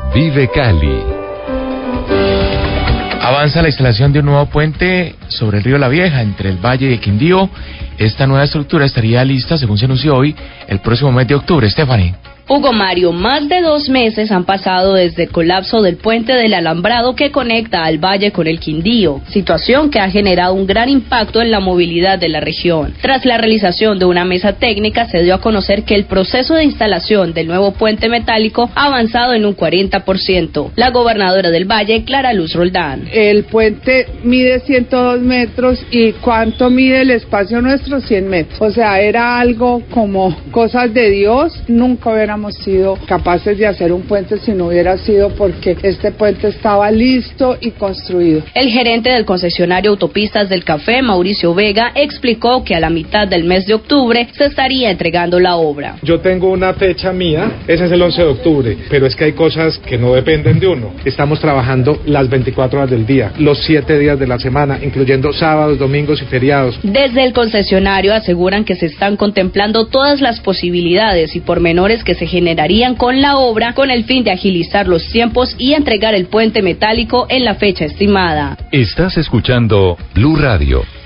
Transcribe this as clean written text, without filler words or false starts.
Vive Cali. Avanza la instalación de un nuevo puente sobre el río La Vieja, entre el Valle y el Quindío. Esta nueva estructura estaría lista, según se anunció hoy, el próximo mes de octubre. Stephanie. Hugo Mario, más de 2 meses han pasado desde el colapso del puente del Alambrado que conecta al Valle con el Quindío, situación que ha generado un gran impacto en la movilidad de la región. Tras la realización de una mesa técnica, se dio a conocer que el proceso de instalación del nuevo puente metálico ha avanzado en un 40%. La gobernadora del Valle, Clara Luz Roldán. El puente mide 102 metros y ¿cuánto mide el espacio nuestro? 100 metros. O sea, era algo como cosas de Dios. Nunca hubiéramos sido capaces de hacer un puente si no hubiera sido porque este puente estaba listo y construido. El gerente del concesionario Autopistas del Café, Mauricio Vega, explicó que a la mitad del mes de octubre se estaría entregando la obra. Yo tengo una fecha mía, ese es el 11 de octubre, pero es que hay cosas que no dependen de uno. Estamos trabajando las 24 horas del día, los 7 días de la semana, incluyendo sábados, domingos y feriados. Desde el concesionario aseguran que se están contemplando todas las posibilidades y pormenores que se generarían con la obra con el fin de agilizar los tiempos y entregar el puente metálico en la fecha estimada. Estás escuchando Blue Radio.